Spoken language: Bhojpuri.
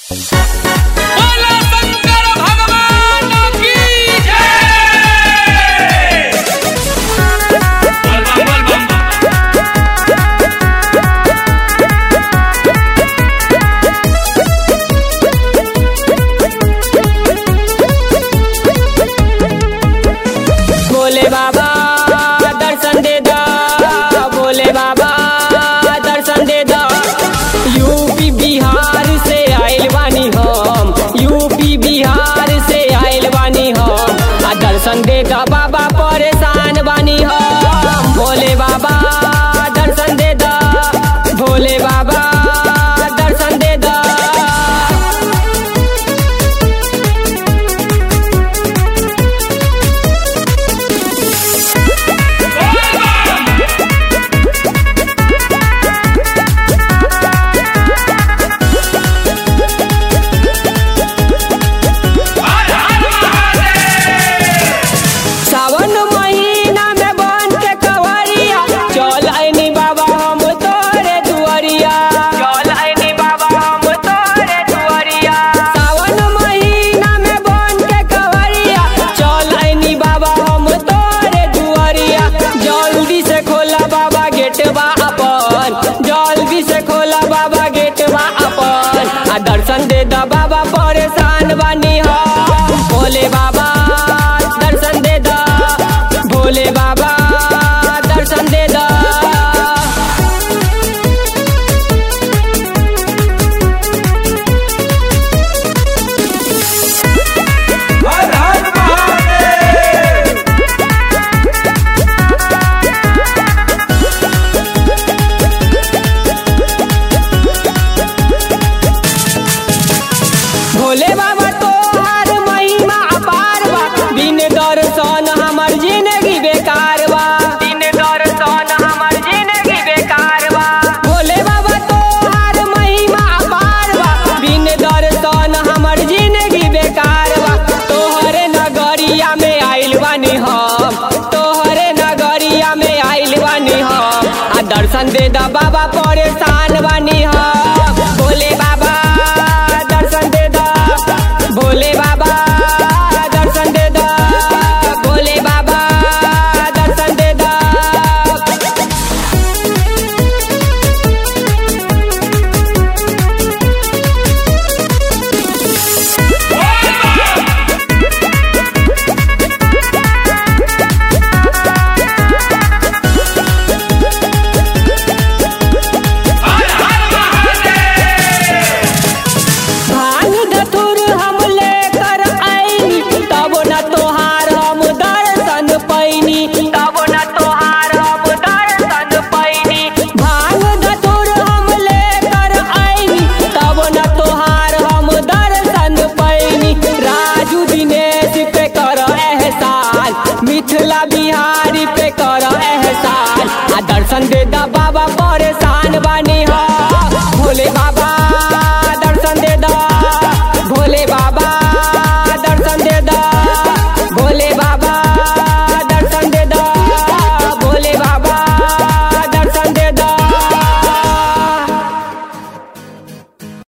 बोलो शंकर भगवान की जय। बोल बम बोल भोले बाबा दर्शन दे दा, भोले बाबा दर्शन दे दा। यूपी बिहार से आइल बानी हम, यूपी बिहार से आइल बानी हम। दर्शन दे दा बाबा परेशान बानी हम। भोले बाबा दर्शन दे दा, भोले बाबा दर्शन दे दा। सावन महीना में बन के कवरिया चल आइनी बाबा हम तोरे दुआरिया, चल आइनी बाबा हम तोरे दुआरिया। सावन महीना में बन के कवरिया चल आइनी बाबा हम तोरे दुआरिया। जल्दी से खोला बाबा गेटवा अपन, जल्दी से खोला बाबा गेटवा अपन। दर्शन दे दा बाबा परेशान बानी हम। भोले बाबा दर्शन दे दा, भोले बाबा दर्शन दे दा। हर हर महादेव। भोले बाबा तोहार महिमा अपार बा, बिन दर्शन हमर जिंदगी बेकार बा, बिन दर्शन हमर जिंदगी बेकार बा। भोले बाबा तोहार महिमा अपार बा, बिन दर्शन हमर जिंदगी बेकार बा। तोहरे नगरिया में आइल बानी हम, तोहरे नगरिया में आइल बानी हम। दर्शन दे दा बाबा परेशान बानी हम। भोले बाबा दर्शन दे दा, भोले बाबा दर्शन दे दा, भोले बाबा दर्शन दे दा। हर हर महादेव। भांग धतूर हम लेकर आईनी, तब न तोहार हम दर्शन पैनी, तब न तोहार हम दर्शन पैनी। भांग धतूर हम लेकर आईनी, तब न तोहार हम दर्शन पैनी। राजू दिनेश पे कर एहसान, मिथिला बिहारी पे कर एहसान। दर्शन दे दा बाबा परेशान बानी हम। भोले बाबा